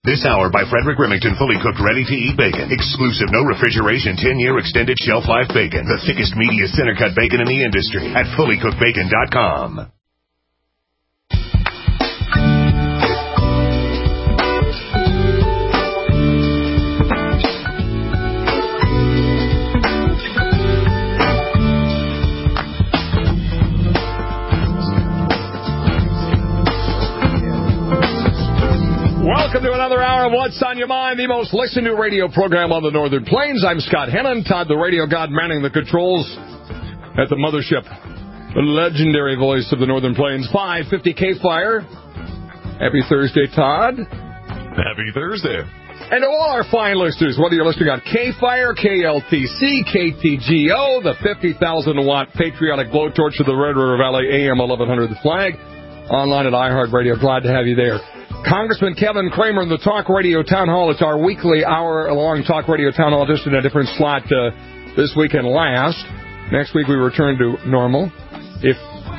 This hour by Frederick Remington, fully cooked, ready-to-eat bacon. Exclusive, no refrigeration, 10-year extended shelf life bacon. The thickest, meatiest center-cut bacon in the industry at fullycookedbacon.com. Welcome to another hour of What's on Your Mind, the most listened to radio program on the Northern Plains. I'm Scott Hennon, Todd the Radio God manning the controls at the mothership, the legendary voice of the Northern Plains, 550 K-Fire. Happy Thursday, Todd. Happy Thursday. And to all our fine listeners, whether you're listening on K-Fire, KLTC, KTGO, the 50,000-watt patriotic blowtorch of the Red River Valley, AM 1100 The Flag, online at iHeartRadio, glad to have you there. Congressman Kevin Cramer in the Talk Radio Town Hall. It's our weekly hour-long Talk Radio Town Hall, just in a different slot this week and last. Next week we return to normal. If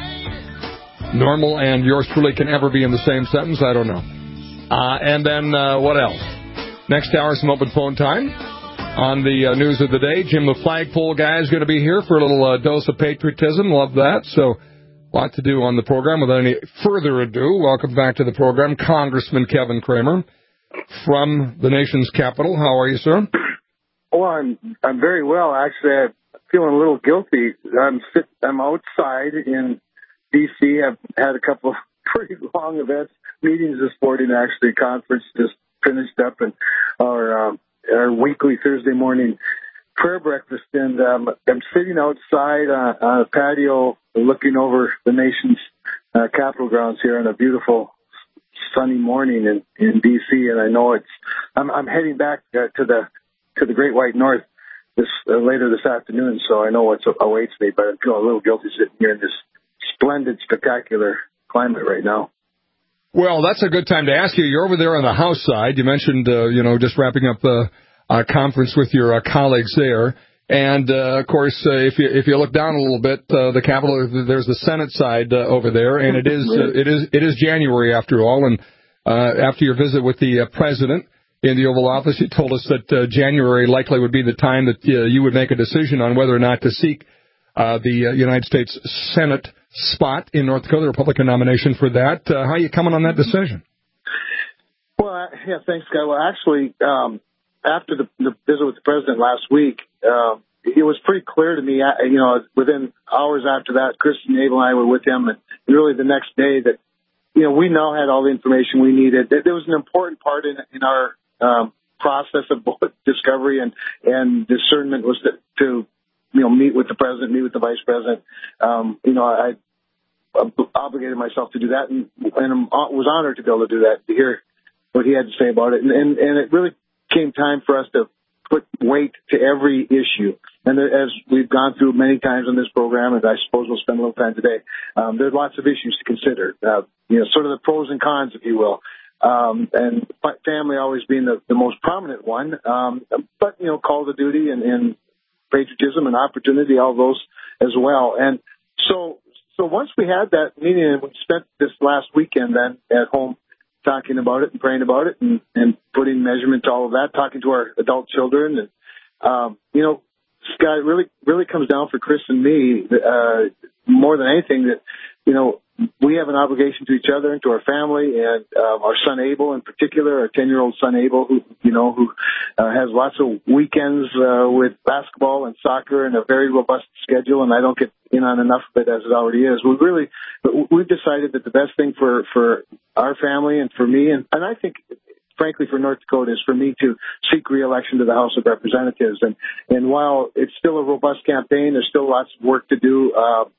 normal and yours truly can ever be in the same sentence, I don't know. And then what else? Next hour, some open phone time. On the news of the day, Jim the Flagpole guy is going to be here for a little dose of patriotism. Love that. So, a lot to do on the program. Without any further ado, welcome back to the program, Congressman Kevin Cramer from the nation's capital. How are you, sir? Well, I'm very well. Actually, I'm feeling a little guilty. I'm outside in D.C. I've had a couple of pretty long events, meetings this morning. Actually, conference just finished up, and our weekly Thursday morning prayer breakfast, and I'm sitting outside on a patio looking over the nation's Capitol grounds here on a beautiful sunny morning in D.C., and I know I'm heading back to the Great White North later this afternoon, so I know what awaits me, but I'm feeling a little guilty sitting here in this splendid, spectacular climate right now. Well, that's a good time to ask you. You're over there on the House side. You mentioned, just wrapping up a conference with your colleagues there. And, of course, if you look down a little bit, the Capitol, there's the Senate side over there, and it is January after all. And after your visit with the president in the Oval Office, you told us that January likely would be the time that you would make a decision on whether or not to seek the United States Senate spot in North Dakota, the Republican nomination for that. How are you coming on that decision? Well, yeah, thanks, Scott. Well, actually, after the visit with the president last week, it was pretty clear to me, within hours after that, Kristen Abel and I were with him, and really the next day that, we now had all the information we needed. There was an important part in our process of both discovery and discernment was to meet with the president, meet with the vice president. I obligated myself to do that, and was honored to be able to do that, to hear what he had to say about it. And it really came time for us to put weight to every issue. And as we've gone through many times on this program, and I suppose we'll spend a little time today, there's lots of issues to consider, sort of the pros and cons, if you will. And family always being the most prominent one, but, call to duty and patriotism and opportunity, all those as well. And so once we had that meeting, and we spent this last weekend then at home talking about it and praying about it and putting measurement to all of that, talking to our adult children. And, Scott, it really comes down for Chris and me, more than anything, that, we have an obligation to each other and to our family, and our son Abel in particular, our 10-year-old son Abel, who has lots of weekends with basketball and soccer and a very robust schedule, and I don't get in on enough of it as it already is. We've decided that the best thing for our family and for me, and I think, frankly, for North Dakota, is for me to seek re-election to the House of Representatives. And while it's still a robust campaign, there's still lots of work to do.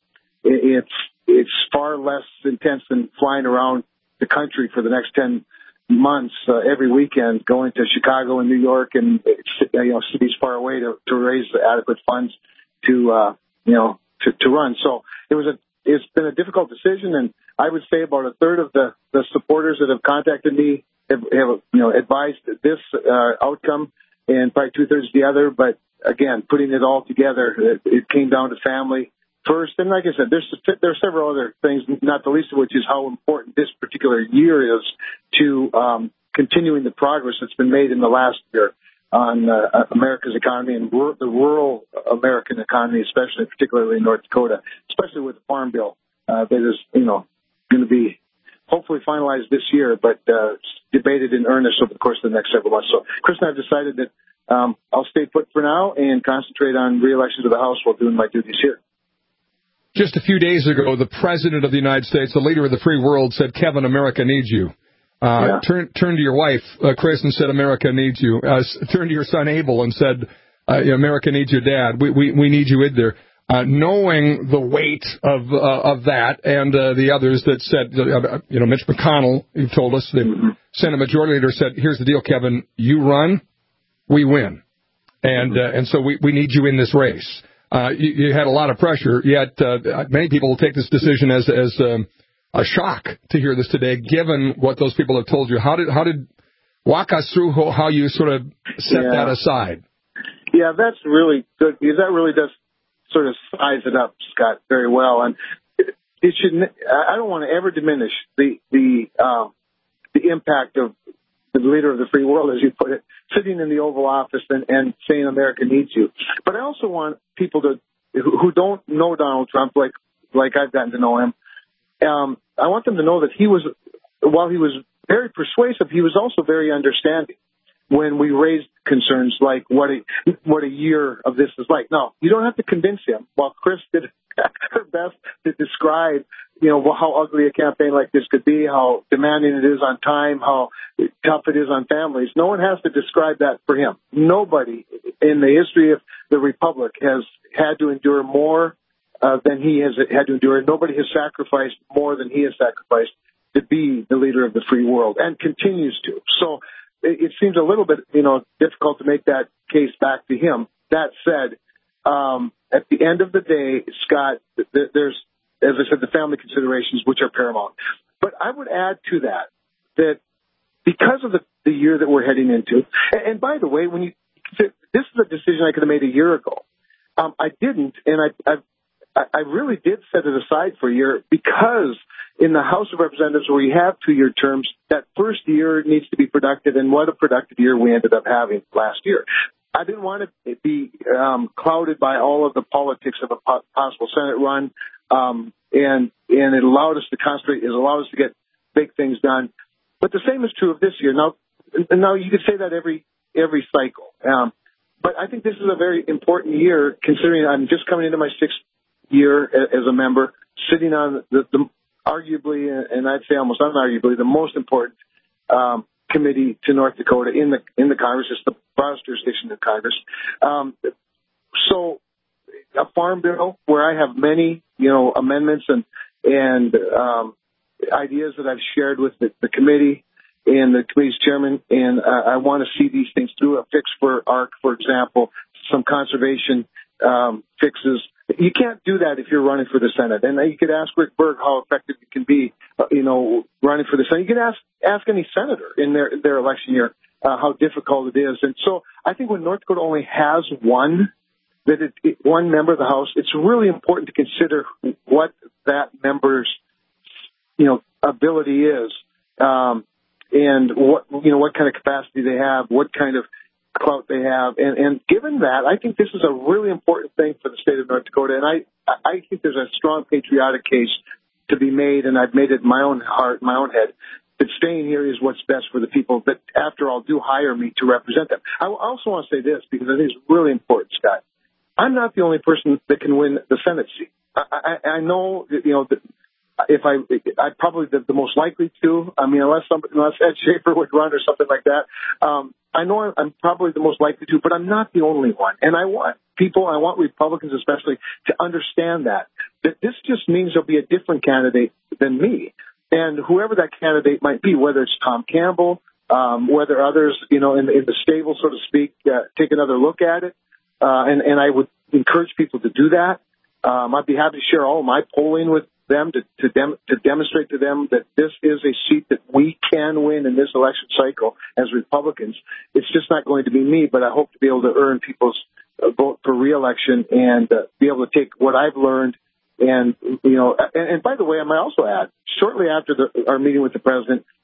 It's far less intense than flying around the country for the next 10 months every weekend, going to Chicago and New York and cities far away to raise adequate funds to run. So it's been a difficult decision, and I would say about a third of the supporters that have contacted me have advised this outcome, and probably two-thirds the other. But again, putting it all together, it came down to family first. And like I said, there are several other things, not the least of which is how important this particular year is to continuing the progress that's been made in the last year on America's economy and the rural American economy, especially, particularly in North Dakota, especially with the Farm Bill that is, going to be hopefully finalized this year, but debated in earnest over the course of the next several months. So Chris and I have decided that I'll stay put for now and concentrate on re-election to the House while doing my duties here. Just a few days ago, the President of the United States, the leader of the free world, said, "Kevin, America needs you." Turn to your wife, Chris, and said, "America needs you." Turn to your son, Abel, and said, "America needs your dad. We need you in there." Knowing the weight of that and the others that said, Mitch McConnell, who told us, the Senate Majority Leader said, "Here's the deal, Kevin. You run, we win. And so we need you in this race." You had a lot of pressure, yet many people will take this decision as a shock to hear this today, given what those people have told you. How did walk us through how you sort of set that aside? Yeah, that's really good, because that really does sort of size it up, Scott, very well. And it should. I don't want to ever diminish the impact of the leader of the free world, as you put it, sitting in the Oval Office and saying America needs you. But I also want people who don't know Donald Trump like I've gotten to know him. I want them to know that while he was very persuasive, he was also very understanding when we raised concerns like what a year of this is like. No, you don't have to convince him. While Chris did her best to describe, how ugly a campaign like this could be, how demanding it is on time, how tough it is on families, no one has to describe that for him. Nobody in the history of the Republic has had to endure more than he has had to endure. Nobody has sacrificed more than he has sacrificed to be the leader of the free world, and continues to. So it seems a little bit, difficult to make that case back to him. That said, at the end of the day, Scott, there's, as I said, the family considerations, which are paramount. But I would add to that because of the year that we're heading into, and by the way, this is a decision I could have made a year ago. I didn't, and I really did set it aside for a year, because in the House of Representatives, where you have 2-year terms, that first year needs to be productive, and what a productive year we ended up having last year. I didn't want to be clouded by all of the politics of a possible Senate run, and it allowed us to concentrate. It allowed us to get big things done. But the same is true of this year. Now you could say that every cycle, but I think this is a very important year, considering I'm just coming into my 6th year as a member, sitting on the arguably, and I'd say almost unarguably, the most important committee to North Dakota in the Congress. It's the broadest jurisdiction in Congress. So a farm bill where I have many, amendments and ideas that I've shared with the committee and the committee's chairman, and I want to see these things through. A fix for ARC, for example, some conservation fixes. You can't do that if you're running for the Senate. And you could ask Rick Berg how effective it can be, running for the Senate. You could ask any senator in their election year how difficult it is. And so I think when North Dakota only has one member of the House, it's really important to consider what that member's, ability is, and what kind of capacity they have, what kind of clout they have. And given that, I think this is a really important thing for the state of North Dakota. And I think there's a strong patriotic case to be made, and I've made it in my own heart, my own head, that staying here is what's best for the people that, after all, do hire me to represent them. I also want to say this, because I think it's really important, Scott. I'm not the only person that can win the Senate seat. I know, that I'm probably the most likely to. I mean, unless Ed Schaefer would run or something like that. I know I'm probably the most likely to, but I'm not the only one. And I want Republicans especially, to understand that this just means there'll be a different candidate than me. And whoever that candidate might be, whether it's Tom Campbell, whether others, in the stable, so to speak, take another look at it. And I would encourage people to do that. I'd be happy to share all of my polling with them to demonstrate to them that this is a seat that we can win in this election cycle as Republicans. It's just not going to be me, but I hope to be able to earn people's vote for re-election and be able to take what I've learned. And by the way, I might also add, shortly after our meeting with the president,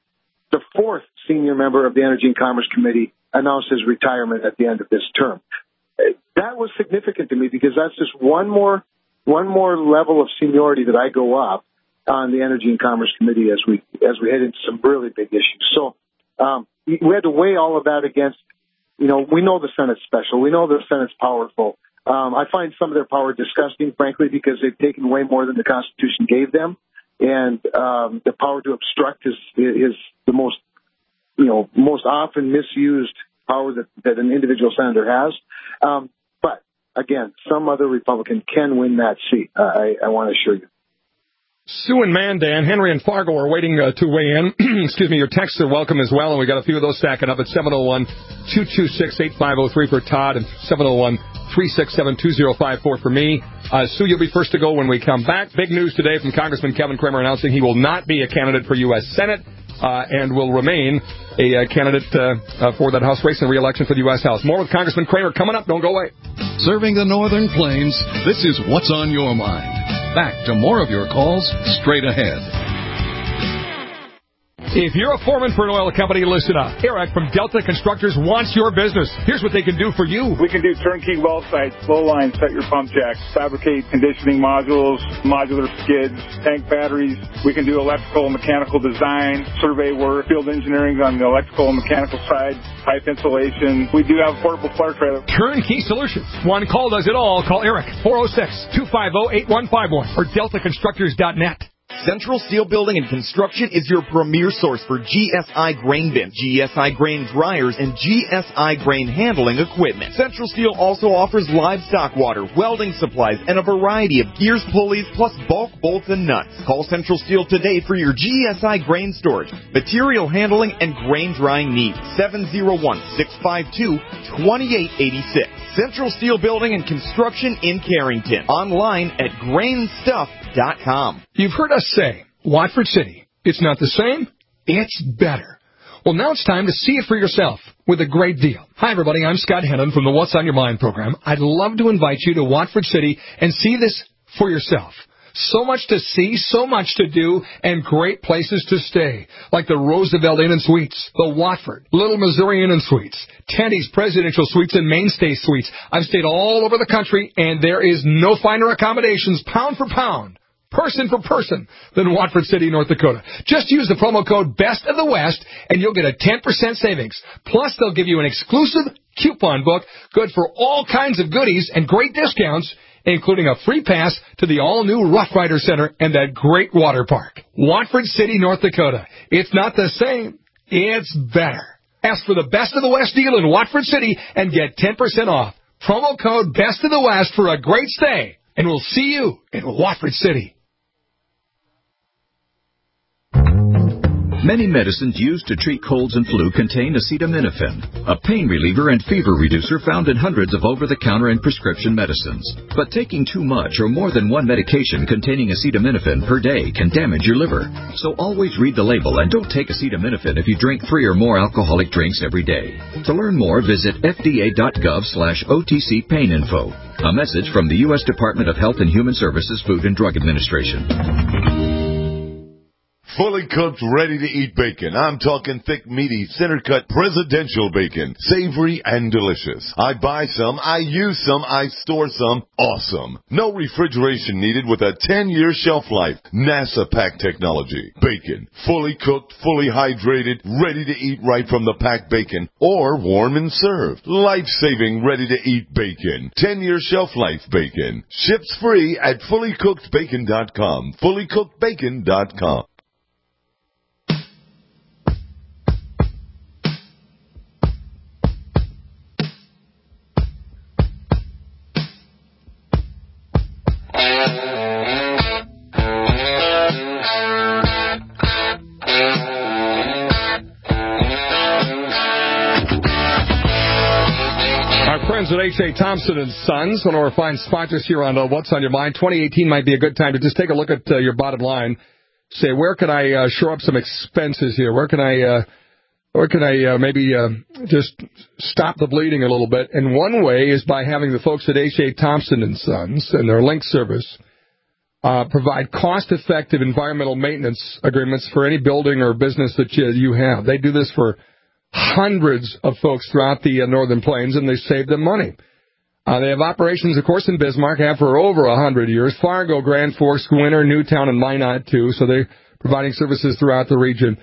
the fourth senior member of the Energy and Commerce Committee announced his retirement at the end of this term. That was significant to me because that's just one more level of seniority that I go up on the Energy and Commerce Committee as we head into some really big issues. So we had to weigh all of that against, we know the Senate's special. We know the Senate's powerful. I find some of their power disgusting, frankly, because they've taken way more than the Constitution gave them. And the power to obstruct is the most often misused power that an individual senator has. But again, some other Republican can win that seat. I want to assure you. Sue and Mandan, Henry and Fargo are waiting to weigh in. Excuse me, your texts are welcome as well, and we got a few of those stacking up at 701-226-8503 for Todd and 701-367-2054 for me. Sue, you'll be first to go when we come back. Big news today from Congressman Kevin Cramer announcing he will not be a candidate for U.S. Senate and will remain a candidate for that House race and re-election for the U.S. House. More with Congressman Cramer coming up. Don't go away. Serving the Northern Plains, this is What's on Your Mind. Back to more of your calls straight ahead. If you're a foreman for an oil company, listen up. Eric from Delta Constructors wants your business. Here's what they can do for you. We can do turnkey well sites, flow lines, set your pump jacks, fabricate conditioning modules, modular skids, tank batteries. We can do electrical and mechanical design, survey work, field engineering on the electrical and mechanical side, pipe insulation. We do have a portable flare trailer. Turnkey solutions. One call does it all. Call Eric, 406-250-8151 or deltaconstructors.net. Central Steel Building and Construction is your premier source for GSI grain bins, GSI grain dryers, and GSI grain handling equipment. Central Steel also offers livestock water, welding supplies, and a variety of gears, pulleys, plus bulk bolts and nuts. Call Central Steel today for your GSI grain storage, material handling, and grain drying needs. 701-652-2886. Central Steel Building and Construction in Carrington. Online at grainstuff.com. You've heard us say, Watford City, it's not the same, it's better. Well, now it's time to see it for yourself with a great deal. Hi, everybody. I'm Scott Hennon from the What's on Your Mind program. I'd love to invite you to Watford City and see this for yourself. So much to see, so much to do, and great places to stay, like the Roosevelt Inn and Suites, the Watford, Little Missouri Inn and Suites, Tenny's Presidential Suites, and Mainstay Suites. I've stayed all over the country, and there is no finer accommodations, pound for pound, person for person, than Watford City, North Dakota. Just use the promo code Best of the West, and you'll get a 10% savings. Plus, they'll give you an exclusive coupon book, good for all kinds of goodies and great discounts, including a free pass to the all-new Rough Rider Center and that great water park. Watford City, North Dakota. It's not the same. It's better. Ask for the Best of the West deal in Watford City and get 10% off. Promo code Best of the West for a great stay. And we'll see you in Watford City. Many medicines used to treat colds and flu contain acetaminophen, a pain reliever and fever reducer found in hundreds of over-the-counter and prescription medicines. But taking too much or more than one medication containing acetaminophen per day can damage your liver. So always read the label and don't take acetaminophen if you drink 3 or more alcoholic drinks every day. To learn more, visit fda.gov/OTC pain info. A message from the U.S. Department of Health and Human Services Food and Drug Administration. Fully cooked, ready-to-eat bacon. I'm talking thick, meaty, center-cut presidential bacon. Savory and delicious. I buy some, I use some, I store some. Awesome. No refrigeration needed with a 10-year shelf life. NASA pack technology. Bacon. Fully cooked, fully hydrated, ready to eat right from the packed bacon. Or warm and served. Life-saving, ready-to-eat bacon. 10-year shelf life bacon. Ships free at fullycookedbacon.com. Fullycookedbacon.com. Friends at H.A. Thompson & Sons, one of our fine sponsors here on What's on Your Mind. 2018 might be a good time to just take a look at your bottom line. Say, where can I shore up some expenses here? Where can I maybe just stop the bleeding a little bit? And one way is by having the folks at H.A. Thompson & Sons and their link service provide cost-effective environmental maintenance agreements for any building or business that you have. They do this for hundreds of folks throughout the Northern Plains, and they save them money. They have operations, of course, in Bismarck, have for over 100 years. Fargo, Grand Forks, Winter, Newtown, and Minot, too. So they're providing services throughout the region.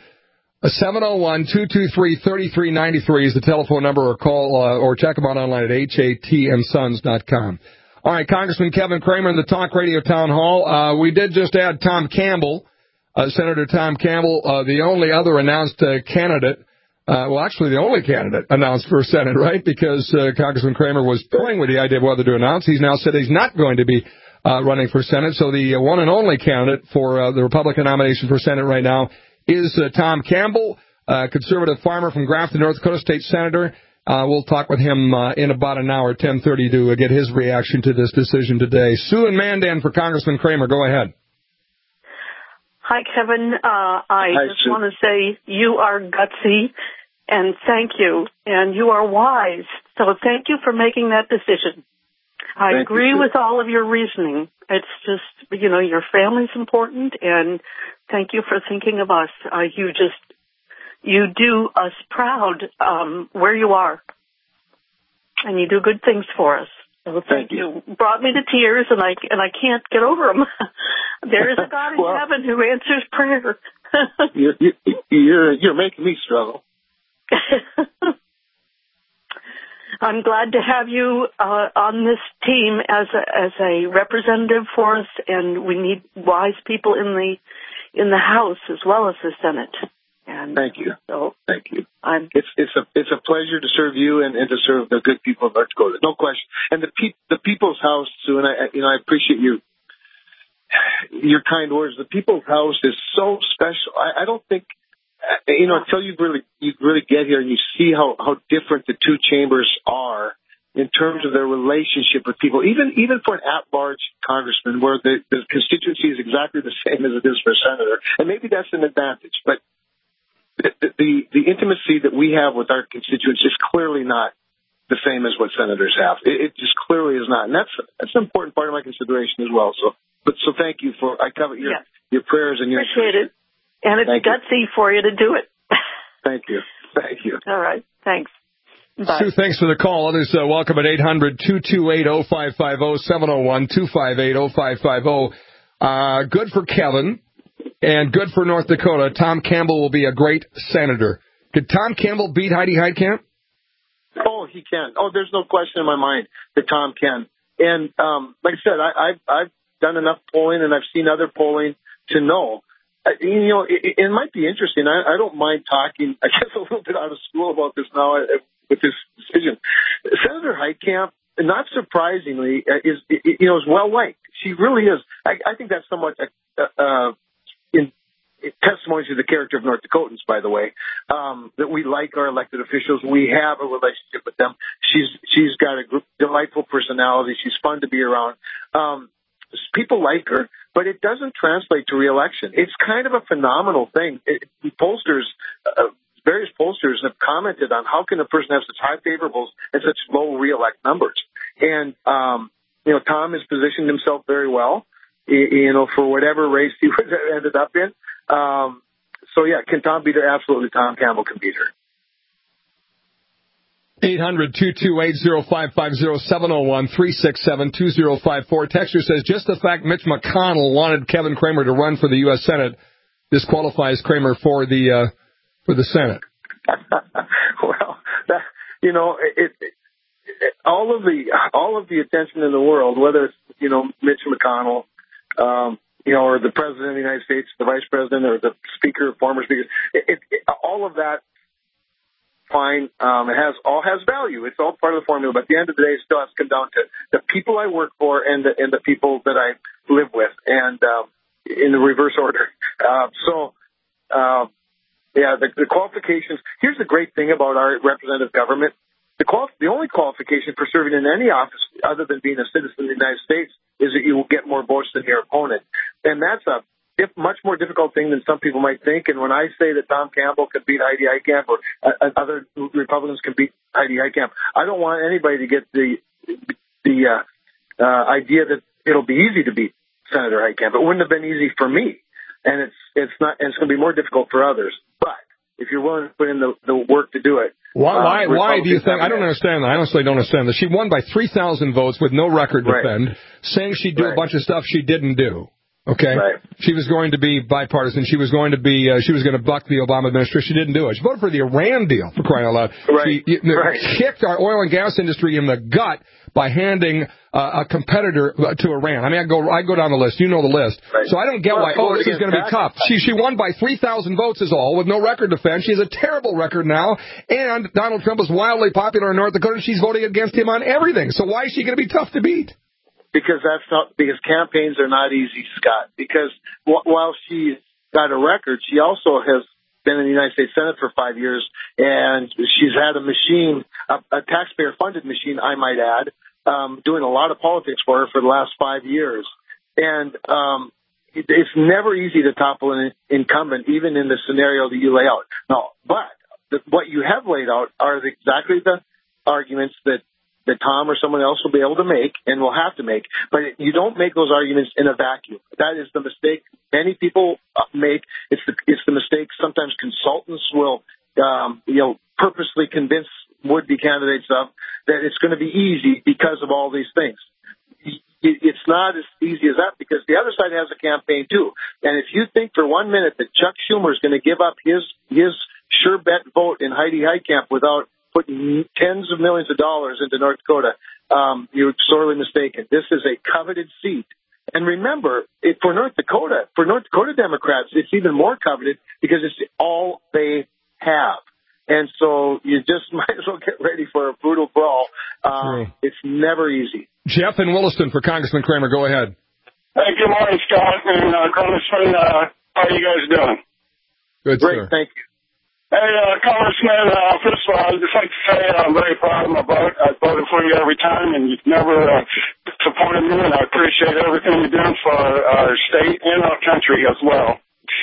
701-223-3393 is the telephone number, or call or check them out online at hatmsons.com. All right, Congressman Kevin Cramer in the Talk Radio Town Hall. We did just add Tom Campbell, Senator Tom Campbell, the only other announced candidate. Actually, the only candidate announced for Senate, right? Because Congressman Cramer was toying with the idea of whether to announce. He's now said he's not going to be running for Senate. So the one and only candidate for the Republican nomination for Senate right now is Tom Campbell, conservative farmer from Grafton, North Dakota, state senator. We'll talk with him in about an hour, 10:30, to get his reaction to this decision today. Sue and Mandan for Congressman Cramer. Go ahead. Hi, Kevin. I just want to say you are gutsy, and thank you. And you are wise. So thank you for making that decision. I agree with all of your reasoning. It's just, your family's important, and thank you for thinking of us. You do us proud where you are, and you do good things for us. So thank you. Brought me to tears, and I can't get over them. There is a God in heaven who answers prayer. You're making me struggle. I'm glad to have you on this team as a representative for us, and we need wise people in the House as well as the Senate. And thank you. So thank you. It's a pleasure to serve you and to serve the good people of North Dakota. No question. And the People's House, Sue, and I appreciate your kind words. The People's House is so special. I don't think until you really get here and you see how different the two chambers are in terms of their relationship with people. Even for an at-large congressman, where the constituency is exactly the same as it is for a senator, and maybe that's an advantage, but the intimacy that we have with our constituents is clearly not the same as what senators have. It just clearly is not, and that's an important part of my consideration as well. So thank you I cover your prayers and your appreciate it, and it's gutsy for you to do it. Thank you. All right, thanks. Bye. Sue, thanks for the call. Others welcome at 800-228-0550, 701-258-0550. Good for Kevin. And good for North Dakota. Tom Campbell will be a great senator. Could Tom Campbell beat Heidi Heitkamp? Oh, he can. Oh, there's no question in my mind that Tom can. And like I said, I've done enough polling, and I've seen other polling to know. It might be interesting. I don't mind talking, I guess, a little bit out of school about this now with this decision. Senator Heitkamp, not surprisingly, is well liked. She really is. I think that's somewhat in testimony to the character of North Dakotans, by the way, that we like our elected officials. We have a relationship with them. She's got a delightful personality. She's fun to be around. People like her, but it doesn't translate to re-election. It's kind of a phenomenal thing. Various pollsters have commented on how can a person have such high favorables and such low re-elect numbers. And, Tom has positioned himself very well, for whatever race he ended up in. Can Tom beat her? Absolutely, Tom Campbell can beat her. 800-228-0550, 701-367-2054. Texter says, just the fact Mitch McConnell wanted Kevin Cramer to run for the U.S. Senate disqualifies Cramer for the Senate. Well, all of the attention in the world, whether it's Mitch McConnell, or the President of the United States, the Vice President, or the Speaker, former Speaker, all of that, fine. It all has value. It's all part of the formula. But at the end of the day, it still has to come down to the people I work for and the people that I live with, and in the reverse order. The qualifications. Here's the great thing about our representative government. The only qualification for serving in any office other than being a citizen of the United States is that you will get more votes than your opponent. And that's a much more difficult thing than some people might think. And when I say that Tom Campbell could beat Heidi Heitkamp, or other Republicans can beat Heidi Heitkamp, I don't want anybody to get the idea that it'll be easy to beat Senator Heitkamp. It wouldn't have been easy for me, and it's not, and it's going to be more difficult for others. But if you're willing to put in the work to do it. Why do you think? I don't understand that. I honestly don't understand that. She won by 3,000 votes with no record to defend, saying she'd do a bunch of stuff she didn't do. Okay, she was going to be bipartisan. She was going to buck the Obama administration. She didn't do it. She voted for the Iran deal, for crying out loud. She kicked our oil and gas industry in the gut by handing a competitor to Iran. I mean, I go down the list. You know the list. So I don't get why. This is going to be tough. She won by 3,000 votes is all, with no record to defend. She has a terrible record now, and Donald Trump is wildly popular in North Dakota. She's voting against him on everything. So why is she going to be tough to beat? Because campaigns are not easy, Scott. Because while she's got a record, she also has been in the United States Senate for 5 years, and she's had a machine, a taxpayer-funded machine, I might add, doing a lot of politics for her for the last 5 years. And it's never easy to topple an incumbent, even in the scenario that you lay out. No, but what you have laid out are exactly the arguments that Tom or someone else will be able to make and will have to make. But you don't make those arguments in a vacuum. That is the mistake many people make. It's the mistake sometimes consultants will, purposely convince would-be candidates of, that it's going to be easy because of all these things. It's not as easy as that, because the other side has a campaign too. And if you think for 1 minute that Chuck Schumer is going to give up his sure bet vote in Heidi Heitkamp without putting tens of millions of dollars into North Dakota, you're sorely mistaken. This is a coveted seat. And remember, for North Dakota Democrats, it's even more coveted because it's all they have. And so you just might as well get ready for a brutal brawl. It's never easy. Jeff in Williston for Congressman Kramer. Go ahead. Hey, good morning, Scott. And Congressman, how are you guys doing? Good, great, sir. Thank you. Hey, Congressman, first of all, I'd just like to say I'm very proud of my vote. I voted for you every time, and you've never supported me, and I appreciate everything you're doing for our state and our country as well.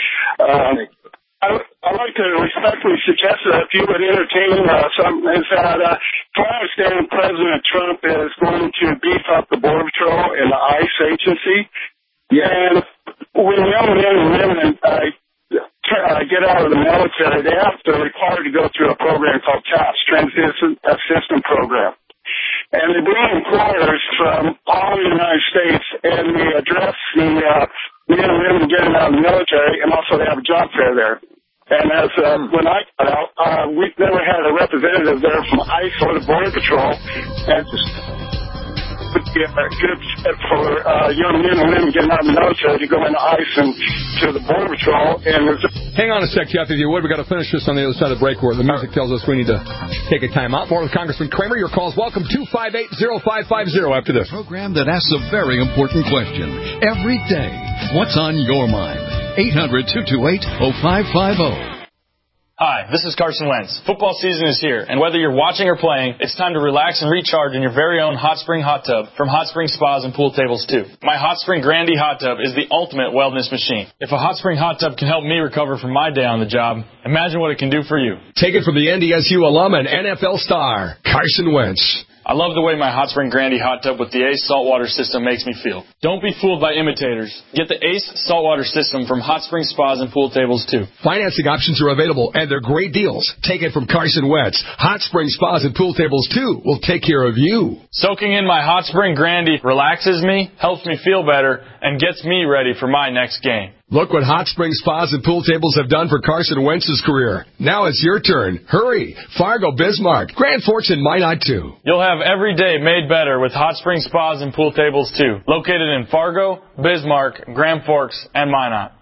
I'd like to respectfully suggest that if you would entertain something, is that, to my understanding, President Trump is going to beef up the Border Patrol and the ICE agency. Yeah. And when young men and women get out of the military, they have to required to go through a program called TAPS, Transition Assistance Program. And they bring employers from all the United States, and they address the men and women getting out of the military, and also they have a job fair there. And as when I got out, we've never had a representative there from ICE or the Border Patrol, and would be a good step for young men and women getting out of the military to go into ICE and to the Border Patrol. And hang on a sec, Jeff, if you would. We've got to finish this on the other side of the break where the music tells us we need to take a time out. More with Congressman Kramer. Your calls welcome. 258-0550 after this. A program that asks a very important question every day. What's on your mind? 800-228-0550. Hi, this is Carson Wentz. Football season is here, and whether you're watching or playing, it's time to relax and recharge in your very own Hot Spring Hot Tub from Hot Spring Spas and Pool Tables 2. My Hot Spring Grandy Hot Tub is the ultimate wellness machine. If a Hot Spring Hot Tub can help me recover from my day on the job, imagine what it can do for you. Take it from the NDSU alum and NFL star, Carson Wentz. I love the way my Hot Spring Grandy Hot Tub with the ACE saltwater system makes me feel. Don't be fooled by imitators. Get the ACE saltwater system from Hot Spring Spas and Pool Tables, too. Financing options are available, and they're great deals. Take it from Carson Wentz. Hot Spring Spas and Pool Tables, too, will take care of you. Soaking in my Hot Spring Grandy relaxes me, helps me feel better, and gets me ready for my next game. Look what Hot Spring Spas and Pool Tables have done for Carson Wentz's career. Now it's your turn. Hurry. Fargo, Bismarck, Grand Forks, and Minot, too. You'll have every day made better with Hot Spring Spas and Pool Tables, too. Located in Fargo, Bismarck, Grand Forks, and Minot.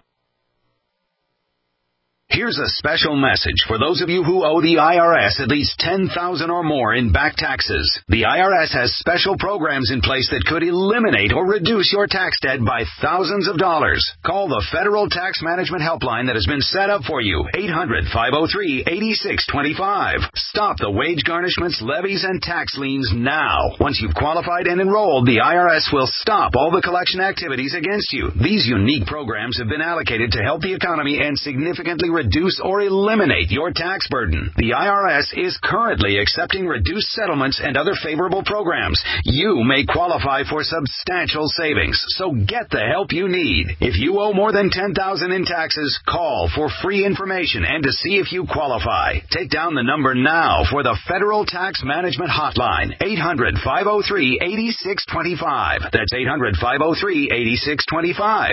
Here's a special message for those of you who owe the IRS at least $10,000 or more in back taxes. The IRS has special programs in place that could eliminate or reduce your tax debt by thousands of dollars. Call the Federal Tax Management Helpline that has been set up for you, 800-503-8625. Stop the wage garnishments, levies, and tax liens now. Once you've qualified and enrolled, the IRS will stop all the collection activities against you. These unique programs have been allocated to help the economy and significantly reduce or eliminate your tax burden. The IRS is currently accepting reduced settlements and other favorable programs. You may qualify for substantial savings, so get the help you need. If you owe more than $10,000 in taxes, call for free information and to see if you qualify. Take down the number now for the Federal Tax Management Hotline, 800-503-8625. That's 800-503-8625.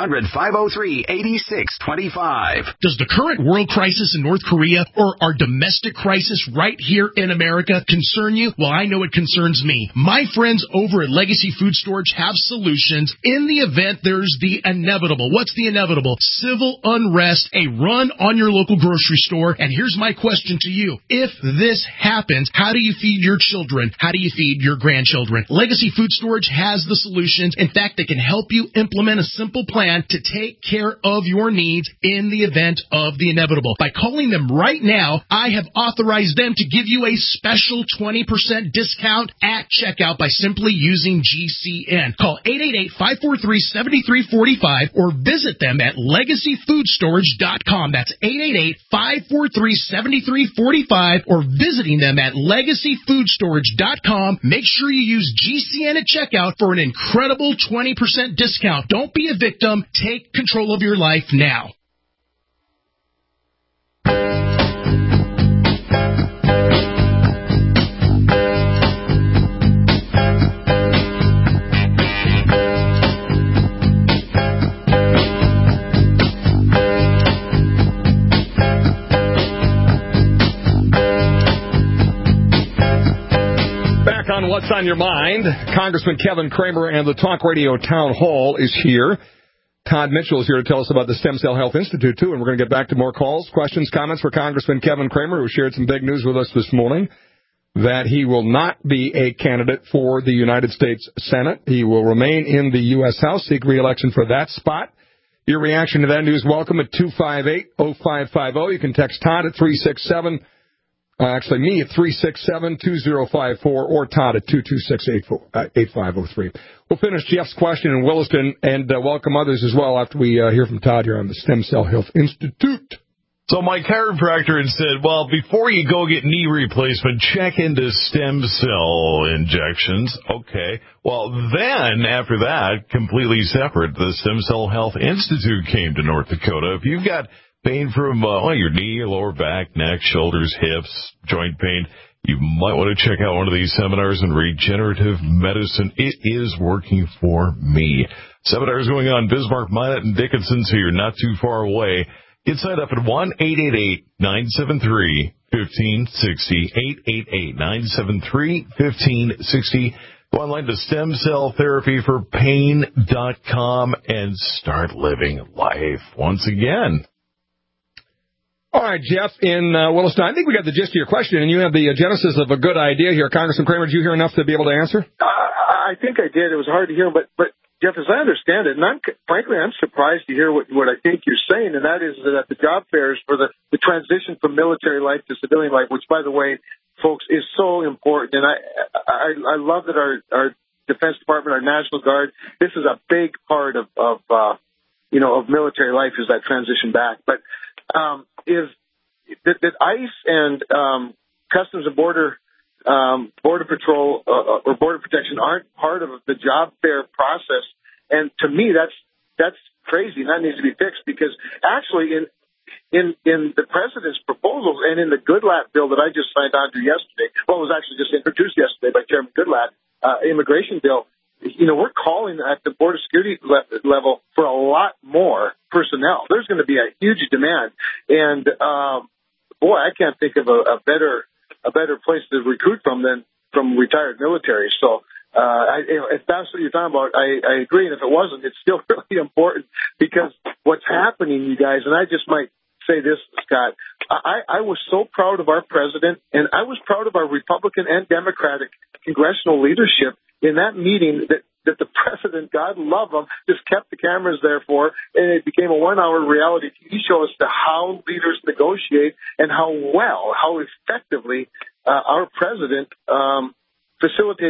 800-503-8625. Does the current world crisis in North Korea or our domestic crisis right here in America concern you? Well, I know it concerns me. My friends over at Legacy Food Storage have solutions in the event there's the inevitable. What's the inevitable? Civil unrest, a run on your local grocery store. And here's my question to you. If this happens, how do you feed your children? How do you feed your grandchildren? Legacy Food Storage has the solutions. In fact, they can help you implement a simple plan to take care of your needs in the event of the inevitable. By calling them right now, I have authorized them to give you a special 20% discount at checkout by simply using GCN. Call 888-543-7345 or visit them at LegacyFoodStorage.com. That's 888-543-7345 or visiting them at LegacyFoodStorage.com. Make sure you use GCN at checkout for an incredible 20% discount. Don't be a victim. Take control of your life now. On What's on Your Mind, Congressman Kevin Cramer and the Talk Radio Town Hall is here. Todd Mitchell is here to tell us about the Stem Cell Health Institute, too, and we're going to get back to more calls, questions, comments for Congressman Kevin Cramer, who shared some big news with us this morning, that he will not be a candidate for the United States Senate. He will remain in the U.S. House, seek re-election for that spot. Your reaction to that news, welcome at 258-0550. You can text Todd at 367 me at 367-2054 or Todd at 226-8503. We'll finish Jeff's question in Williston and welcome others as well after we hear from Todd here on the Stem Cell Health Institute. So my chiropractor had said, well, before you go get knee replacement, check into stem cell injections. Okay. Well, then after that, completely separate, the Stem Cell Health Institute came to North Dakota. If you've got pain from your knee, your lower back, neck, shoulders, hips, joint pain, you might want to check out one of these seminars on regenerative medicine. It is working for me. Seminars going on Bismarck, Minot, and Dickinson, so you're not too far away. Get signed up at 1-888-973-1560, 888-973-1560. Go online to stemcelltherapyforpain.com and start living life once again. All right, Jeff, in Williston, I think we got the gist of your question, and you have the genesis of a good idea here. Congressman Cramer, did you hear enough to be able to answer? I think I did. It was hard to hear, but Jeff, as I understand it, and I'm surprised to hear what I think you're saying, and that is that the job fairs for the transition from military life to civilian life, which, by the way, folks, is so important. And I love that our Defense Department, our National Guard, this is a big part of military life, is that transition back. But is that ICE and Customs and Border Patrol or Border Protection aren't part of the job fair process, and to me that's crazy, and that needs to be fixed, because actually in the president's proposals and in the Goodlatte bill that I just signed on to yesterday, well, it was actually just introduced yesterday by Chairman Goodlatte, immigration bill. We're calling at the border security level for a lot more personnel. There's going to be a huge demand, and boy, I can't think of a better place to recruit from than from retired military. So, if that's what you're talking about, I agree. And if it wasn't, it's still really important, because what's happening, you guys, and I just might say this, Scott, I was so proud of our president, and I was proud of our Republican and Democratic congressional leadership in that meeting that the president, God love him, just kept the cameras there for, and it became a 1-hour reality TV show as to how leaders negotiate and how effectively our president facilitated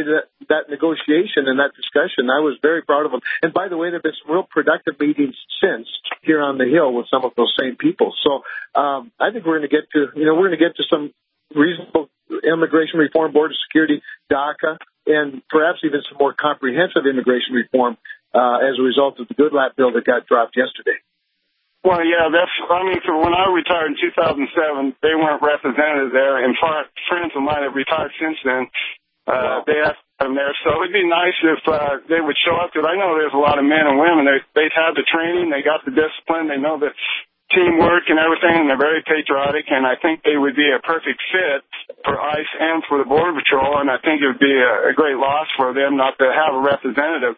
that negotiation and that discussion. I was very proud of them. And by the way, there have been some real productive meetings since here on the Hill with some of those same people. So I think we're going to get to some reasonable immigration reform, border security, DACA, and perhaps even some more comprehensive immigration reform as a result of the Goodlatte bill that got dropped yesterday. Well, yeah, for when I retired in 2007, they weren't represented there. In fact, friends of mine have retired since then. They have them there. So it'd be nice if they would show up, because I know there's a lot of men and women. They've had the training, they got the discipline, they know the teamwork and everything, and they're very patriotic, and I think they would be a perfect fit for ICE and for the Border Patrol, and I think it would be a great loss for them not to have a representative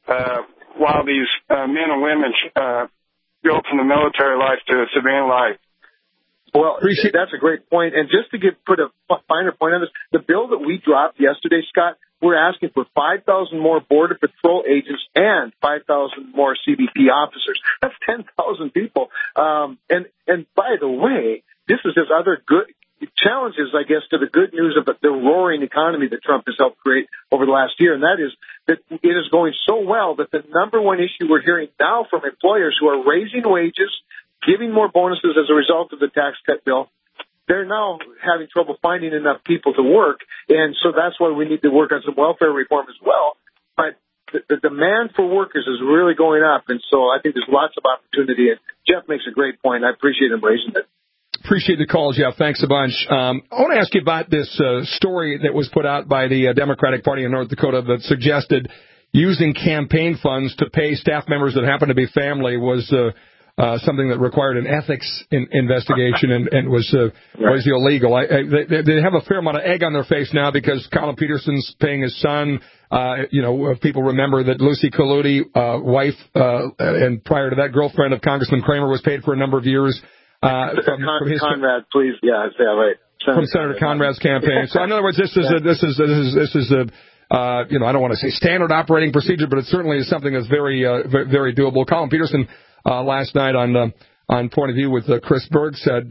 while these men and women go from the military life to civilian life. Well, that's a great point. And just to put a finer point on this, the bill that we dropped yesterday, Scott, we're asking for 5,000 more Border Patrol agents and 5,000 more CBP officers. That's 10,000 people. And by the way, this is just other good challenges, I guess, to the good news of the roaring economy that Trump has helped create over the last year. And that is that it is going so well that the number one issue we're hearing now from employers who are raising wages, giving more bonuses as a result of the tax cut bill, they're now having trouble finding enough people to work. And so that's why we need to work on some welfare reform as well. But the demand for workers is really going up. And so I think there's lots of opportunity. And Jeff makes a great point. I appreciate him raising it. Appreciate the call, Jeff. Thanks a bunch. I want to ask you about this story that was put out by the Democratic Party in North Dakota that suggested using campaign funds to pay staff members that happen to be family was something that required an ethics investigation and was illegal. They have a fair amount of egg on their face now because Colin Peterson's paying his son. People remember that Lucy Colludi, wife, and prior to that, girlfriend of Congressman Kramer, was paid for a number of years. From his Conrad, please. Yeah, right. From Senator Conrad's campaign. So in other words, this is a I don't want to say standard operating procedure, but it certainly is something that's very, very doable. Colin Peterson last night on Point of View with Chris Berg said,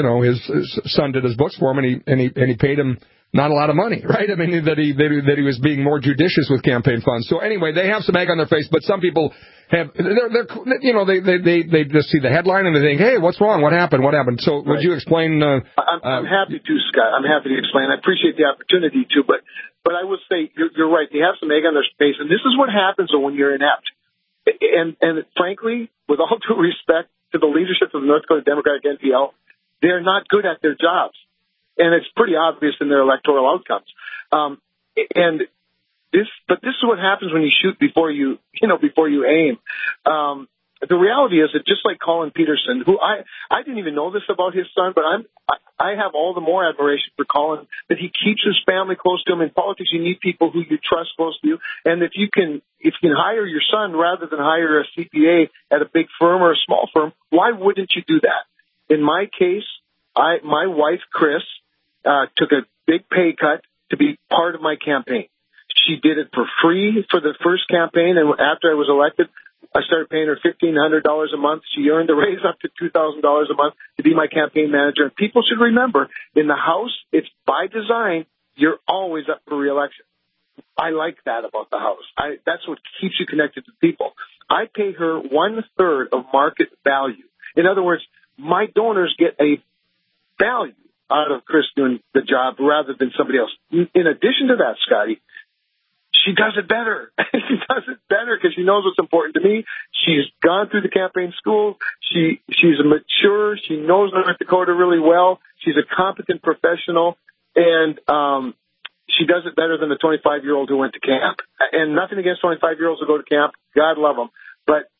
his son did his books for him, and he paid him not a lot of money, right? I mean, that he was being more judicious with campaign funds. So anyway, they have some egg on their face, but some people they just see the headline and they think, hey, what's wrong? What happened? So would you explain? I'm happy to, Scott. I'm happy to explain. I appreciate the opportunity to, but I would say you're right. They have some egg on their face, and this is what happens when you're inept. And frankly, with all due respect to the leadership of the North Dakota Democratic NPL, they're not good at their jobs. And it's pretty obvious in their electoral outcomes. But this is what happens when you shoot before you aim. The reality is that just like Colin Peterson, who I didn't even know this about his son, but I have all the more admiration for Colin that he keeps his family close to him. In politics, you need people who you trust close to you. And if you can hire your son rather than hire a CPA at a big firm or a small firm, why wouldn't you do that? In my case, my wife, Chris, took a big pay cut to be part of my campaign. She did it for free for the first campaign, and after I was elected, I started paying her $1,500 a month. She earned a raise up to $2,000 a month to be my campaign manager. And people should remember, in the House, it's by design, you're always up for re-election. I like that about the House. That's what keeps you connected to people. I pay her 1/3 of market value. In other words, my donors get a value out of Chris doing the job rather than somebody else. In addition to that, Scotty, she does it better. She does it better because she knows what's important to me. She's gone through the campaign school. She's mature. She knows North Dakota really well. She's a competent professional, and she does it better than the 25-year-old who went to camp. And nothing against 25-year-olds who go to camp. God love them. But,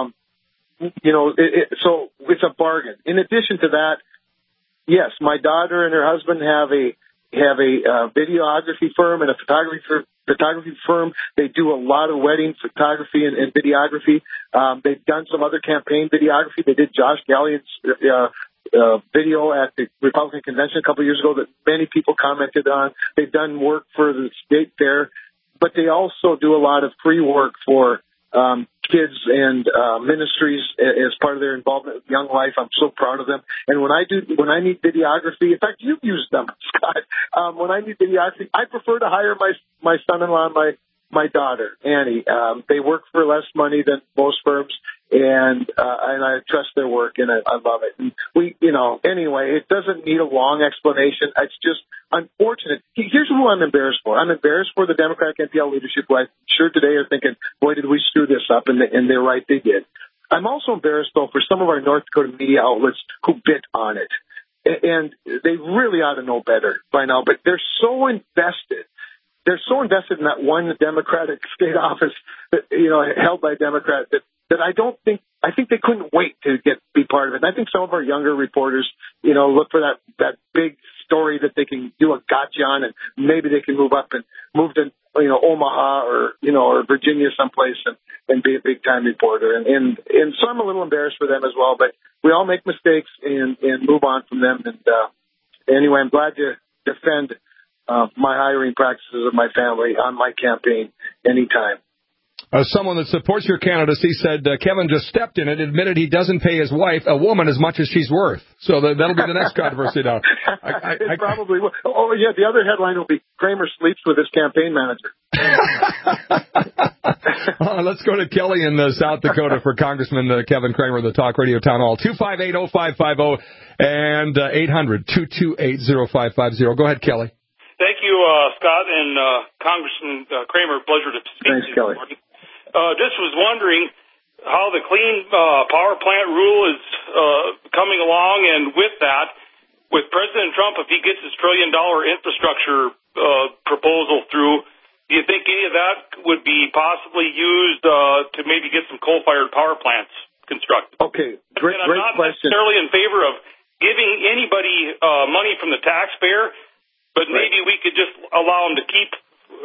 so it's a bargain. In addition to that, yes, my daughter and her husband have a videography firm and a photography firm. They do a lot of wedding photography and videography. They've done some other campaign videography. They did Josh Gallion's video at the Republican convention a couple of years ago that many people commented on. They've done work for the state fair, but they also do a lot of free work for kids and ministries as part of their involvement with Young Life. I'm so proud of them. And when I need videography, in fact, you've used them, Scott. When I need videography, I prefer to hire my son-in-law and my daughter, Annie. They work for less money than most firms, and I trust their work, and I love it. And anyway, it doesn't need a long explanation. It's just unfortunate. Here's who I'm embarrassed for. I'm embarrassed for the Democratic NPL leadership, who I'm sure today are thinking, boy, did we screw this up, and they're right, they did. I'm also embarrassed, though, for some of our North Dakota media outlets who bit on it. And they really ought to know better by now, but they're so invested. They're so invested in that one Democratic state office that, held by a Democrat that I think they couldn't wait to be part of it. And I think some of our younger reporters, look for that big story that they can do a gotcha on, and maybe they can move to Omaha or Virginia someplace and be a big time reporter. And so I'm a little embarrassed for them as well, but we all make mistakes and move on from them. And anyway, I'm glad to defend my hiring practices of my family on my campaign anytime. Someone that supports your candidacy said Kevin just stepped in it, admitted he doesn't pay his wife, a woman, as much as she's worth. So that'll be the next controversy now. It probably will. Oh, yeah, the other headline will be Kramer sleeps with his campaign manager. Let's go to Kelly in South Dakota for Congressman Kevin Kramer, the Talk Radio Town Hall. 258-0550 and 800-228-0550. Go ahead, Kelly. Thank you, Scott and Congressman Kramer. Pleasure to speak to you. Kelly. Just was wondering how the clean power plant rule is coming along, and with that, with President Trump, if he gets his $1 trillion infrastructure proposal through, do you think any of that would be possibly used to maybe get some coal-fired power plants constructed? Okay, great question. I'm not necessarily in favor of giving anybody money from the taxpayer, but maybe we could just allow them to keep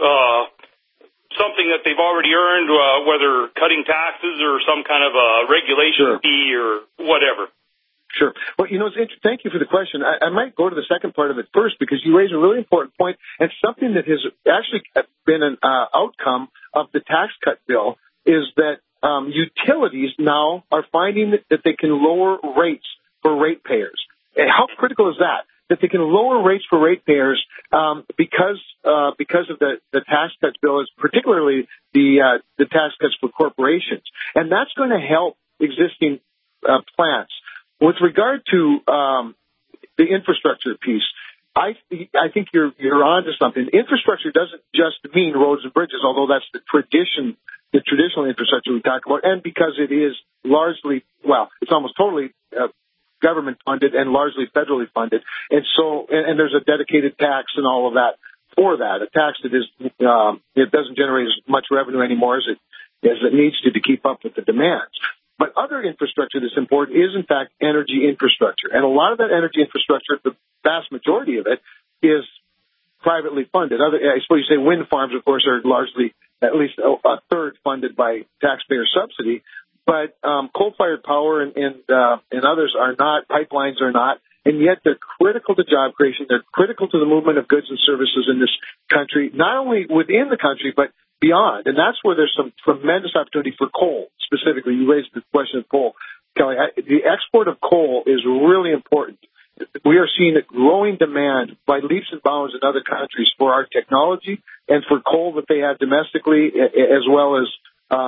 something that they've already earned, whether cutting taxes or some kind of a regulation fee or whatever. Sure. Well, thank you for the question. I might go to the second part of it first, because you raise a really important point, and something that has actually been an outcome of the tax cut bill is that utilities now are finding that they can lower rates for ratepayers. And how critical is that? That they can lower rates for ratepayers because of the tax cuts bill, is particularly the tax cuts for corporations, and that's going to help existing plants. With regard to the infrastructure piece, I think you're onto something. Infrastructure doesn't just mean roads and bridges, although that's the traditional infrastructure we talk about, and because it is largely, it's almost totally government funded and largely federally funded, and so there's a dedicated tax and all of that for that. A tax that is it doesn't generate as much revenue anymore as it needs to keep up with the demands. But other infrastructure that's important is, in fact, energy infrastructure, and a lot of that energy infrastructure, the vast majority of it, is privately funded. I suppose you say wind farms, of course, are largely at least a third funded by taxpayer subsidy. But coal-fired power and others are not, pipelines are not, and yet they're critical to job creation. They're critical to the movement of goods and services in this country, not only within the country, but beyond. And that's where there's some tremendous opportunity for coal, specifically. You raised the question of coal, Kelly. The export of coal is really important. We are seeing a growing demand by leaps and bounds in other countries for our technology and for coal that they have domestically, as well as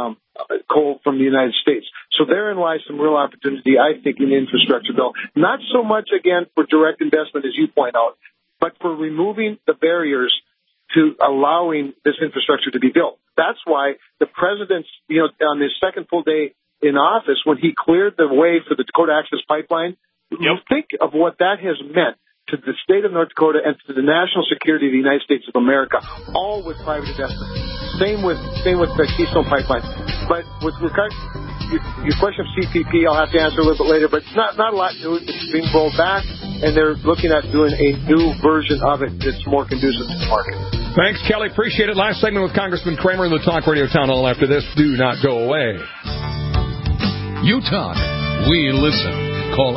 coal from the United States. So therein lies some real opportunity, I think, in the infrastructure bill. Not so much, again, for direct investment, as you point out, but for removing the barriers to allowing this infrastructure to be built. That's why the president's, on his second full day in office, when he cleared the way for the Dakota Access Pipeline, think of what that has meant to the state of North Dakota and to the national security of the United States of America, all with private investment. Same with the Keystone Pipeline. But with regard to your question of CPP, I'll have to answer a little bit later, but it's not a lot new. It's being rolled back, and they're looking at doing a new version of it that's more conducive to the market. Thanks, Kelly. Appreciate it. Last segment with Congressman Kramer in the Talk Radio Town Hall. After this, do not go away. You talk, we listen. Call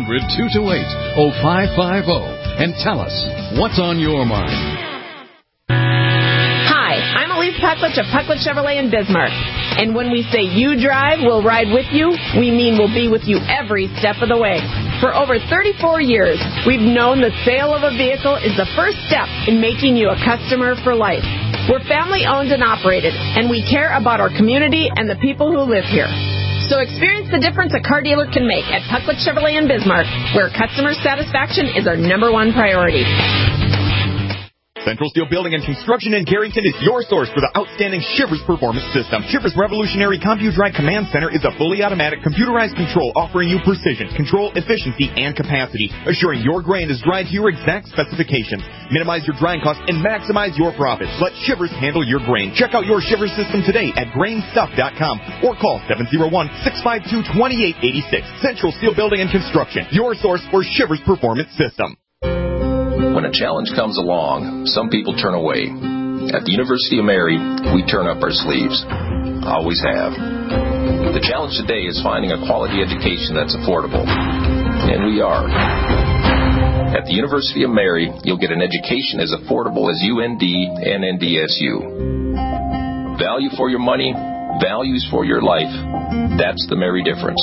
800-228-0550 and tell us what's on your mind. Hi, I'm Elise Pucklich of Pucklich Chevrolet in Bismarck. And when we say you drive, we'll ride with you, we mean we'll be with you every step of the way. For over 34 years, we've known the sale of a vehicle is the first step in making you a customer for life. We're family-owned and operated, and we care about our community and the people who live here. So experience the difference a car dealer can make at Pucklet Chevrolet in Bismarck, where customer satisfaction is our #1 priority. Central Steel Building and Construction in Carrington is your source for the outstanding Shivers Performance System. Shivers Revolutionary CompuDrive Command Center is a fully automatic computerized control offering you precision, control, efficiency, and capacity, assuring your grain is dried to your exact specifications. Minimize your drying costs and maximize your profits. Let Shivers handle your grain. Check out your Shivers system today at grainstuff.com or call 701-652-2886. Central Steel Building and Construction, your source for Shivers Performance System. When a challenge comes along, some people turn away. At the University of Mary, we turn up our sleeves. Always have. The challenge today is finding a quality education that's affordable. And we are. At the University of Mary, you'll get an education as affordable as UND and NDSU. Value for your money, values for your life. That's the Mary difference.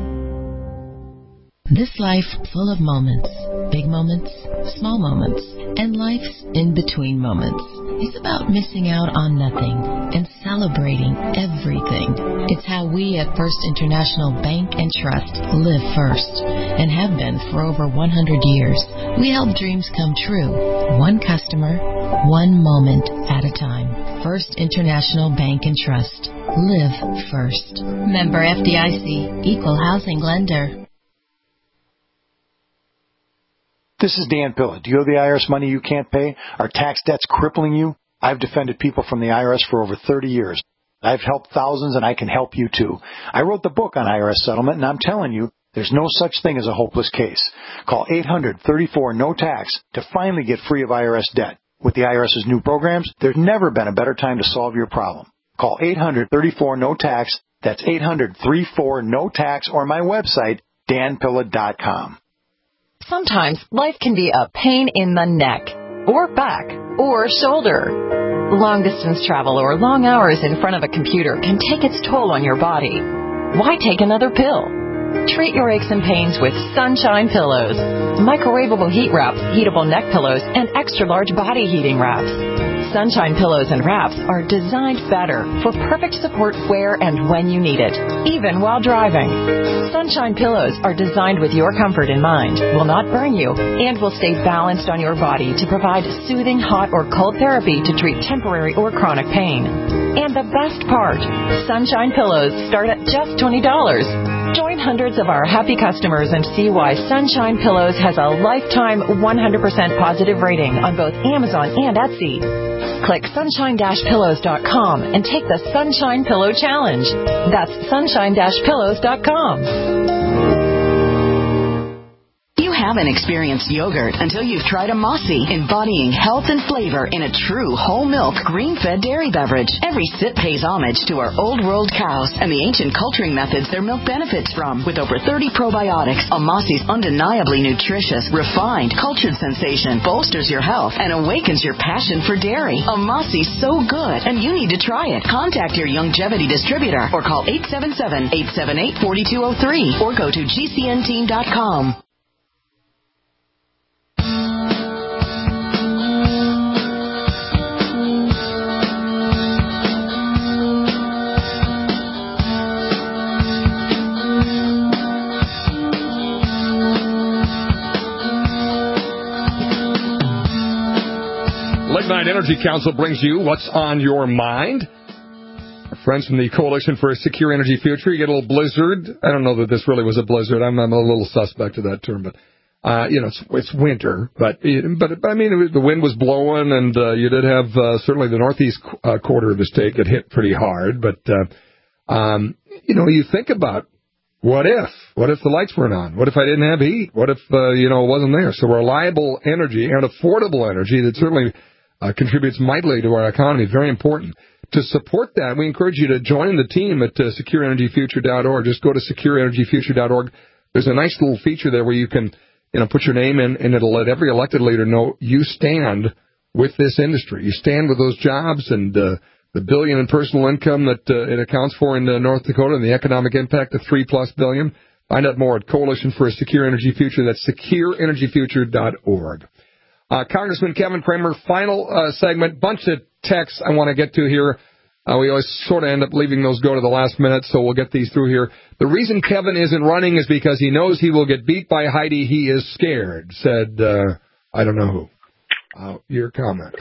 This life full of moments, big moments, small moments, and life's in-between moments. It's about missing out on nothing and celebrating everything. It's how we at First International Bank and Trust live first and have been for over 100 years. We help dreams come true, one customer, one moment at a time. First International Bank and Trust. Live first. Member FDIC, Equal Housing Lender. This is Dan Pilla. Do you owe the IRS money you can't pay? Are tax debts crippling you? I've defended people from the IRS for over 30 years. I've helped thousands, and I can help you too. I wrote the book on IRS settlement, and I'm telling you, there's no such thing as a hopeless case. Call 800-34-NO-TAX to finally get free of IRS debt. With the IRS's new programs, there's never been a better time to solve your problem. Call 800-34-NO-TAX. That's 800-34-NO-TAX, or my website, danpilla.com. Sometimes life can be a pain in the neck, or back, or shoulder. Long-distance travel or long hours in front of a computer can take its toll on your body. Why take another pill? Treat your aches and pains with Sunshine Pillows. Microwavable heat wraps, heatable neck pillows, and extra-large body heating wraps. Sunshine Pillows and wraps are designed better for perfect support where and when you need it, even while driving. Sunshine Pillows are designed with your comfort in mind, will not burn you, and will stay balanced on your body to provide soothing hot or cold therapy to treat temporary or chronic pain. And the best part, Sunshine Pillows start at just $20. Join hundreds of our happy customers and see why Sunshine Pillows has a lifetime 100% positive rating on both Amazon and Etsy. Click sunshine-pillows.com and take the Sunshine Pillow Challenge. That's sunshine-pillows.com. You haven't experienced yogurt until you've tried a Mossy, embodying health and flavor in a true whole milk, green-fed dairy beverage. Every sip pays homage to our old world cows and the ancient culturing methods their milk benefits from. With over 30 probiotics, a Mossy's undeniably nutritious, refined, cultured sensation bolsters your health and awakens your passion for dairy. A Mossy's so good, and you need to try it. Contact your Youngevity distributor or call 877-878-4203 or go to gcnteam.com. Late Night Energy Council brings you What's on Your Mind. Our friends from the Coalition for a Secure Energy Future. You get a little blizzard. I don't know that this really was a blizzard. I'm a little suspect of that term, but it's winter. But I mean, the wind was blowing, and you did have certainly the northeast quarter of the state get hit pretty hard. But you think about what if the lights weren't on? What if I didn't have heat? What if it wasn't there? So reliable energy and affordable energy that certainly contributes mightily to our economy. Very important. To support that, we encourage you to join the team at secureenergyfuture.org. Just go to secureenergyfuture.org. There's a nice little feature there where you can put your name in, and it'll let every elected leader know you stand with this industry. You stand with those jobs and the billion in personal income that it accounts for in North Dakota, and the economic impact of $3+ billion. Find out more at Coalition for a Secure Energy Future. That's secureenergyfuture.org. Congressman Kevin Cramer, final segment. Bunch of texts I want to get to here. We always sort of end up leaving those go to the last minute, so we'll get these through here. The reason Kevin isn't running is because he knows he will get beat by Heidi. He is scared, said, I don't know who. Your comment.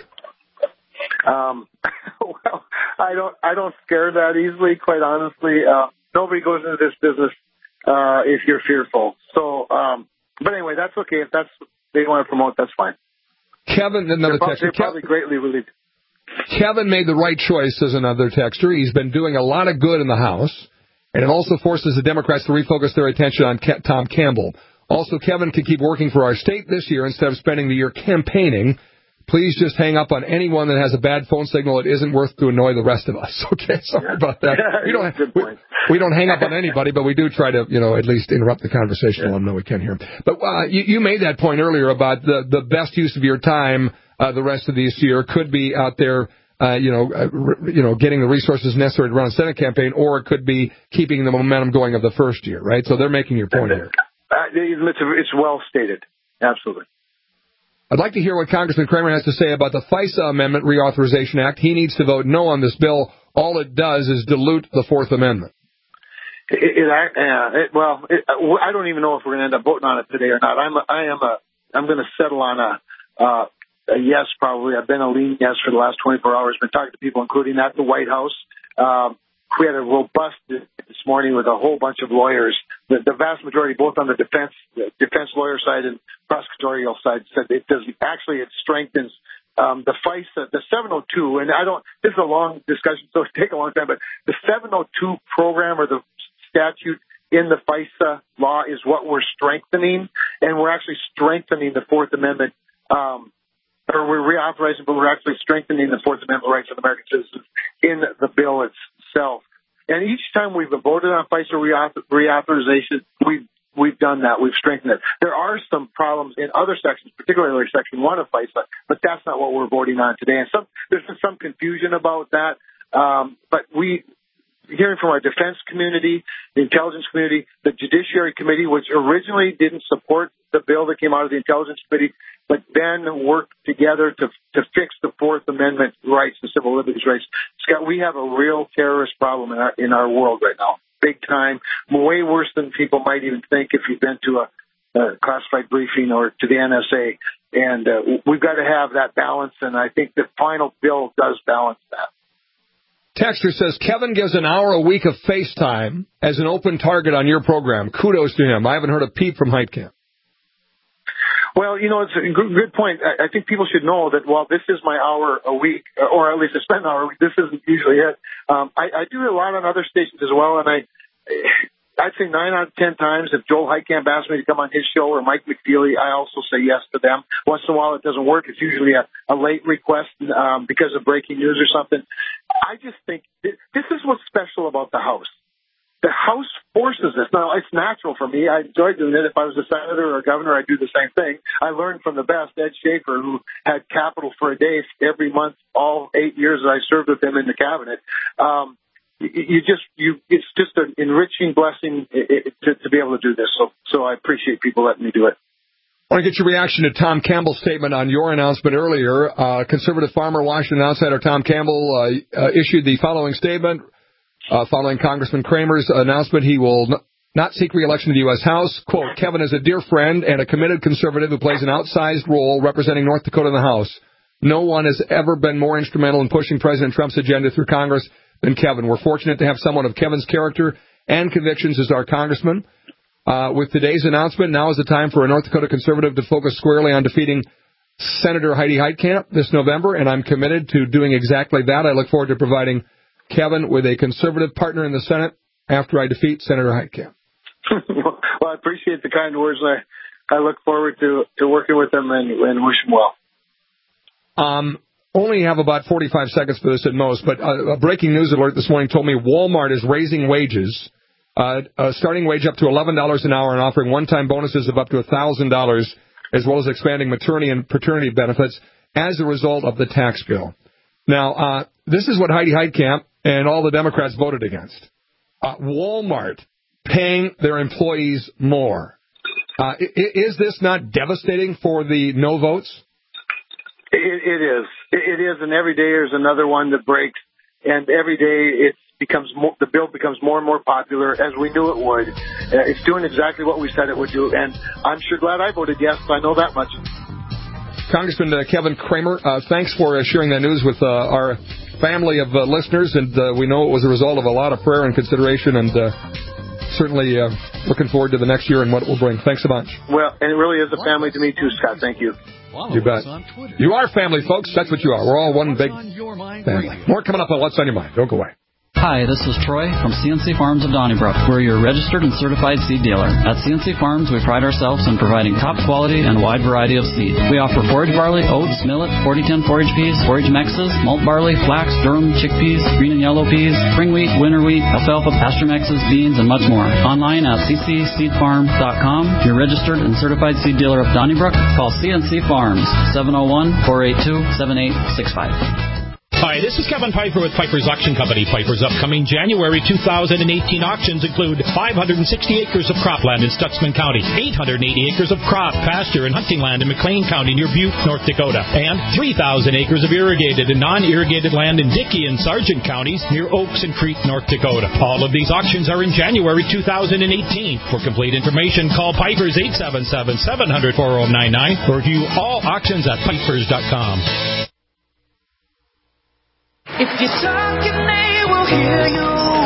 Well, I don't scare that easily, quite honestly. Nobody goes into this business if you're fearful. So, but anyway, that's okay. If that's they want to promote, that's fine. Kevin, another texter. They're probably greatly relieved. Kevin made the right choice, says another texter. He's been doing a lot of good in the House, and it also forces the Democrats to refocus their attention on Tom Campbell. Also, Kevin can keep working for our state this year instead of spending the year campaigning. Please just hang up on anyone that has a bad phone signal. It isn't worth to annoy the rest of us. Okay, sorry about that. We don't hang up on anybody, but we do try to, at least interrupt the conversation. Let them know we can hear them. But you made that point earlier about the best use of your time the rest of this year could be out there, getting the resources necessary to run a Senate campaign, or it could be keeping the momentum going of the first year, right? So they're making your point here. It's well stated. Absolutely. I'd like to hear what Congressman Cramer has to say about the FISA Amendment Reauthorization Act. He needs to vote no on this bill. All it does is dilute the Fourth Amendment. I don't even know if we're going to end up voting on it today or not. I'm going to settle on a yes, probably. I've been a lean yes for the last 24 hours. Been talking to people, including at the White House. We had a robust this morning with a whole bunch of lawyers. The vast majority, both on the defense lawyer side and prosecutorial side, said it strengthens the FISA, the 702. And this is a long discussion, so it'll take a long time. But the 702 program or the statute in the FISA law is what we're strengthening, and we're actually strengthening the Fourth Amendment. Or we're reauthorizing, but we're actually strengthening the Fourth Amendment rights of American citizens in the bill itself. And each time we've voted on FISA reauthorization, we've done that. We've strengthened it. There are some problems in other sections, particularly Section 1 of FISA, but that's not what we're voting on today. And there's been some confusion about that. But hearing from our defense community, the intelligence community, the Judiciary Committee, which originally didn't support the bill that came out of the Intelligence Committee, but then worked together to fix the Fourth Amendment rights, the civil liberties rights. Scott, we have a real terrorist problem in our world right now, big time, way worse than people might even think if you've been to a classified briefing or to the NSA. And we've got to have that balance, and I think the final bill does balance that. Texter says, Kevin gives an hour a week of FaceTime as an open target on your program. Kudos to him. I haven't heard a peep from Heitkamp. Well, it's a good point. I think people should know that while this is my hour a week, or at least I spend an hour a week, this isn't usually it. I do a lot on other stations as well, and I'd say 9 out of 10 times if Joel Heitkamp asks me to come on his show or Mike McFeely, I also say yes to them. Once in a while it doesn't work. It's usually a late request because of breaking news or something. I just think this is what's special about the House. The House forces this. Now, it's natural for me. I enjoy doing it. If I was a senator or a governor, I'd do the same thing. I learned from the best, Ed Schaefer, who had capital for a day every month, all 8 years that I served with him in the cabinet. It's just an enriching blessing to be able to do this. So I appreciate people letting me do it. I want to get your reaction to Tom Campbell's statement on your announcement earlier. Conservative farmer, Washington outsider Tom Campbell issued the following statement. Following Congressman Cramer's announcement, he will not seek re-election to the U.S. House. Quote, Kevin is a dear friend and a committed conservative who plays an outsized role representing North Dakota in the House. No one has ever been more instrumental in pushing President Trump's agenda through Congress than Kevin. We're fortunate to have someone of Kevin's character and convictions as our congressman. With today's announcement, now is the time for a North Dakota conservative to focus squarely on defeating Senator Heidi Heitkamp this November, and I'm committed to doing exactly that. I look forward to providing Kevin with a conservative partner in the Senate after I defeat Senator Heitkamp. Well, I appreciate the kind words. I look forward to working with him and wish him well. Only have about 45 seconds for this at most, but a breaking news alert this morning told me Walmart is raising wages, starting wage up to $11 an hour and offering one-time bonuses of up to $1,000, as well as expanding maternity and paternity benefits as a result of the tax bill. Now, this is what Heidi Heitkamp and all the Democrats voted against. Walmart paying their employees more. Is this not devastating for the no votes? It is. It is, and every day there's another one that breaks, and every day the bill becomes more and more popular, as we knew it would. It's doing exactly what we said it would do, and I'm sure glad I voted yes. I know that much. Congressman Kevin Cramer, thanks for sharing that news with our family of listeners, and we know it was a result of a lot of prayer and consideration, and certainly looking forward to the next year and what it will bring. Thanks a bunch. Well, and it really is a family to me too, Scott. Thank you. You bet. You are family, folks. That's what you are. We're all one big family. More coming up on What's on Your Mind. Don't go away. Hi, this is Troy from CNC Farms of Donnybrook. We're your registered and certified seed dealer. At CNC Farms, we pride ourselves in providing top quality and wide variety of seed. We offer forage barley, oats, millet, 4010 forage peas, forage mexes, malt barley, flax, durum, chickpeas, green and yellow peas, spring wheat, winter wheat, alfalfa, pasture mexes, beans, and much more. Online at ccseedfarm.com. Your registered and certified seed dealer of Donnybrook. Call CNC Farms, 701-482-7865. Hi, this is Kevin Piper with Piper's Auction Company. Piper's upcoming January 2018 auctions include 560 acres of cropland in Stutsman County, 880 acres of crop, pasture, and hunting land in McLean County near Butte, North Dakota, and 3,000 acres of irrigated and non-irrigated land in Dickey and Sargent counties near Oaks and Crete, North Dakota. All of these auctions are in January 2018. For complete information, call Piper's 877-700-4099 or view all auctions at pipers.com. If you're talking, they will hear you.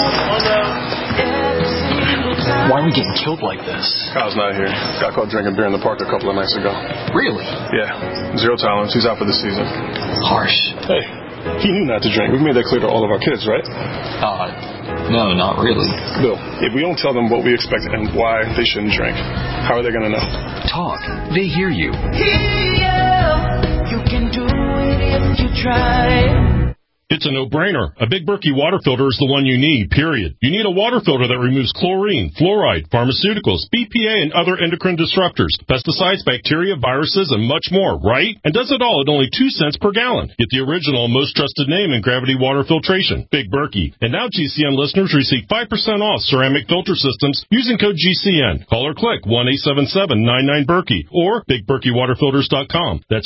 Why are we getting killed like this? Kyle's not here. Got caught drinking beer in the park a couple of nights ago. Really? Yeah. Zero tolerance. He's out for the season. Harsh. Hey, he knew not to drink. We've made that clear to all of our kids, right? No, not really. Bill, if we don't tell them what we expect and why they shouldn't drink, how are they going to know? Talk. They hear you. You can do it if you try. It's a no-brainer. A Big Berkey water filter is the one you need, period. You need a water filter that removes chlorine, fluoride, pharmaceuticals, BPA, and other endocrine disruptors, pesticides, bacteria, viruses, and much more, right? And does it all at only 2 cents per gallon. Get the original and most trusted name in gravity water filtration, Big Berkey. And now GCN listeners receive 5% off ceramic filter systems using code GCN. Call or click 1-877-99-BERKEY or BigBerkeyWaterFilters.com. That's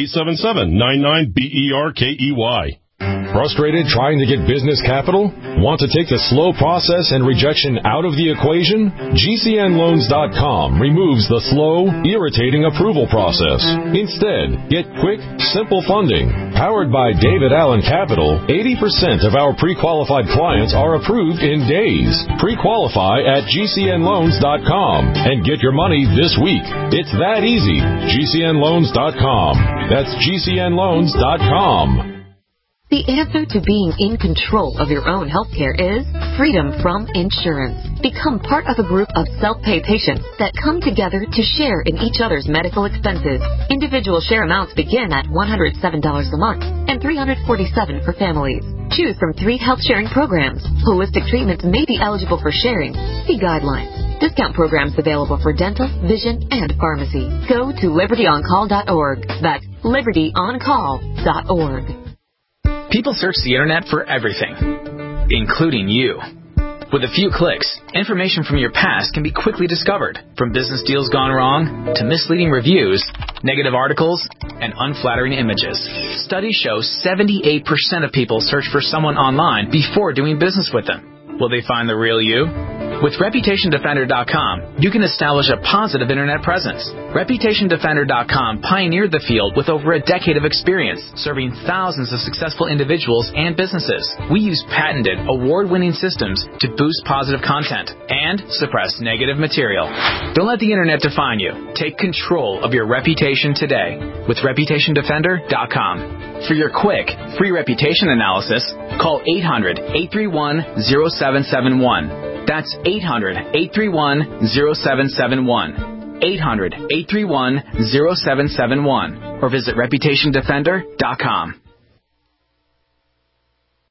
1-877-99-BERKEY. Frustrated trying to get business capital? Want to take the slow process and rejection out of the equation? GCNloans.com removes the slow, irritating approval process. Instead, get quick, simple funding. Powered by David Allen Capital, 80% of our pre-qualified clients are approved in days. Pre-qualify at GCNloans.com and get your money this week. It's that easy. GCNloans.com. That's GCNloans.com. The answer to being in control of your own healthcare is freedom from insurance. Become part of a group of self-pay patients that come together to share in each other's medical expenses. Individual share amounts begin at $107 a month and $347 for families. Choose from 3 health sharing programs. Holistic treatments may be eligible for sharing. See guidelines. Discount programs available for dental, vision, and pharmacy. Go to libertyoncall.org. That's libertyoncall.org. People search the internet for everything, including you. With a few clicks, information from your past can be quickly discovered, from business deals gone wrong to misleading reviews, negative articles, and unflattering images. Studies show 78% of people search for someone online before doing business with them. Will they find the real you? With ReputationDefender.com, you can establish a positive internet presence. ReputationDefender.com pioneered the field with over a decade of experience, serving thousands of successful individuals and businesses. We use patented, award-winning systems to boost positive content and suppress negative material. Don't let the internet define you. Take control of your reputation today with ReputationDefender.com. For your quick, free reputation analysis, call 800-831-0771. That's 800-831-0771. 800-831-0771. Or visit ReputationDefender.com.